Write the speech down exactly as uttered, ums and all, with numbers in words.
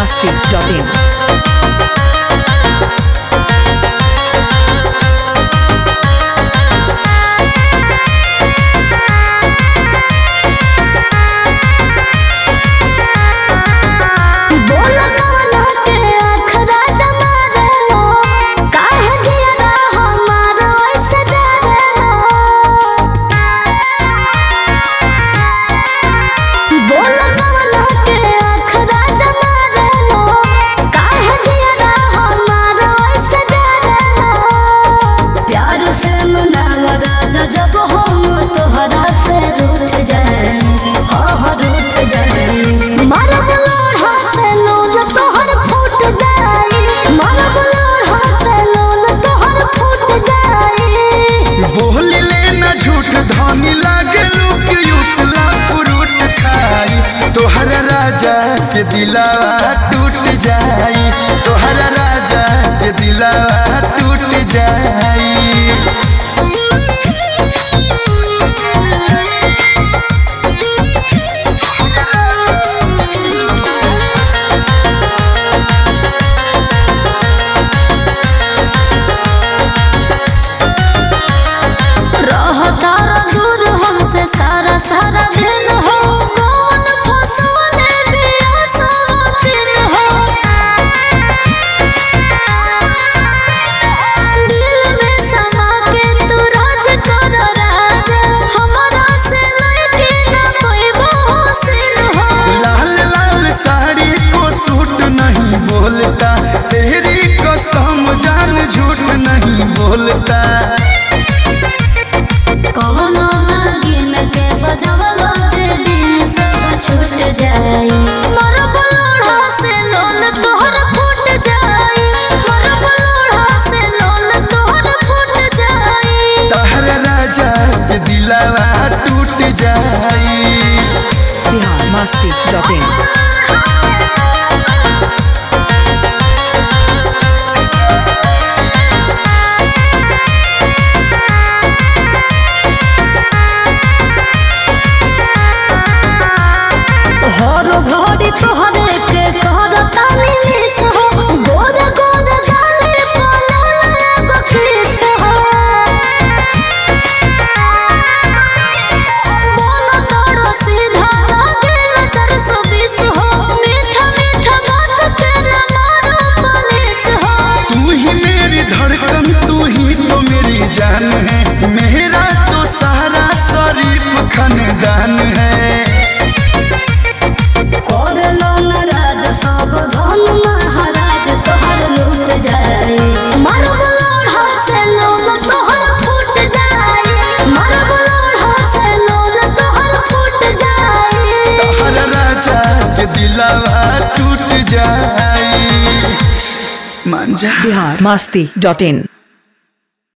masti dot in. राजा के दिलावा टूट जाई, तोहरा राजा के दिलावा टूट जाई। रहता दूर हमसे सारा सारा दिन हो, कौन फसने दिन हो। दिल में समा के तू राज कर राजा, हमारा से लड़के ना कोई बहुसिन हो। लाल लाल साड़ी को सूट नहीं बोलता, तेरी कसम जान झूठ नहीं बोलता। कौनो नागिन के बजवलो जे दिन सब छूट जाई, मोर बलोढ़ा से लोल तोहर फूट जाई, मोर बलोढ़ा से लोल तोहर फूट जाई। तोहरा राजा के दिलावा टूट जाई। Bihar masti dot in. हरो घड़ी तोहरे के करता निमिस हो, गोर गोर गाले पलाला एगो किस हो। बोलो तोड़ो सीधा लागे चार सौ बीस हो, मीठा मीठा बात के न मारो पुलिस हो। तू ही मेरी धड़कन, तू ही तो मेरी जान है, मेरा तो सारा शरीफ खानदान है। सब धन महाराज तोहर लूट जाए, मर बलोढ़ा से लोल तोहर फूट जाए, मर बलोढ़ा से लोल तोहर फूट जाए। तोहरा राजा के दिलावा टूट जाई। मान जा। Bihar masti dot in.